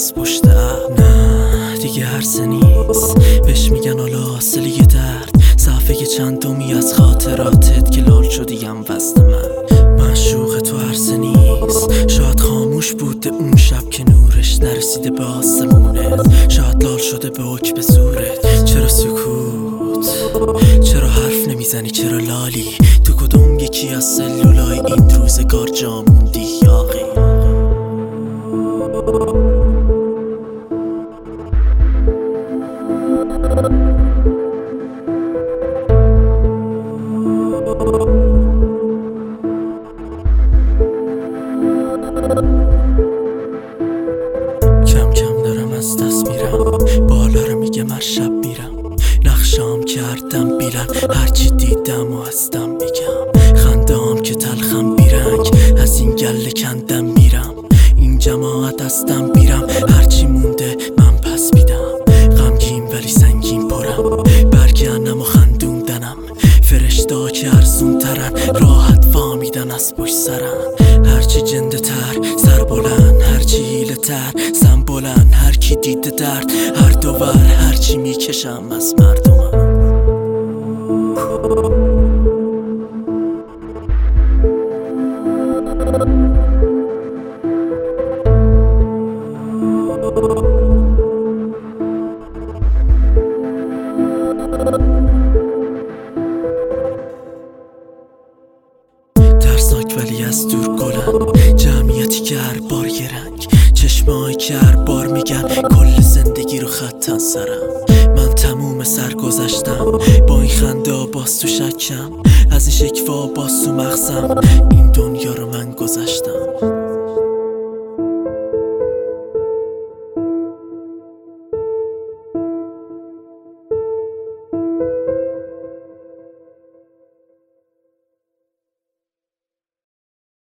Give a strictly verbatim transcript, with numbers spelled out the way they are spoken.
از پشت اب. نه دیگه عرصه نیست، بهش میگن حالا حاصل یه درد. صفحه چندمی از خاطراتت که لال شدیم وسط من. معشوق تو عرصه نیست، شاید خاموش بوده اون شب که نورش نرسیده به آسمونت. شاید لال شده به حکم زورت. چرا سکوت؟ چرا حرف نمیزنی؟ چرا لالی؟ تو کدوم یکی از سلولای این روزگار جا موندی یاغی؟ کم کم دارم از دست میرم، بالا رو میگم هر شب میرم. نقشام کردم بیلم، هرچی دیدم و هستم میگم. خندام که تلخم بیرنگ، از این گله کندم میرم. این جماعت هستم بیرم، هرچی مونده من پس میدم. غمگین ولی سنگین پرم، برگردم و خندوندنم. فرشته ها که ارزون ترن، راحت فامیدن از پشت سرن. هرچی جنده تر سر بلند، هرچی حیله تر سم بلند. هر کی دیده درد هر دوور، هرچی میکشم از مردمم. ترسناک ولی از دور گلن، جمعیتی که هر بار یه رنگ. چشمایی که هر بار میگن کل زندگی رو خطن سرم. من تموم سر گذشتم با این خنده ها، باز تو شکم. از این شکوه باز تو مغزم، این دنیا رو من گذشتم.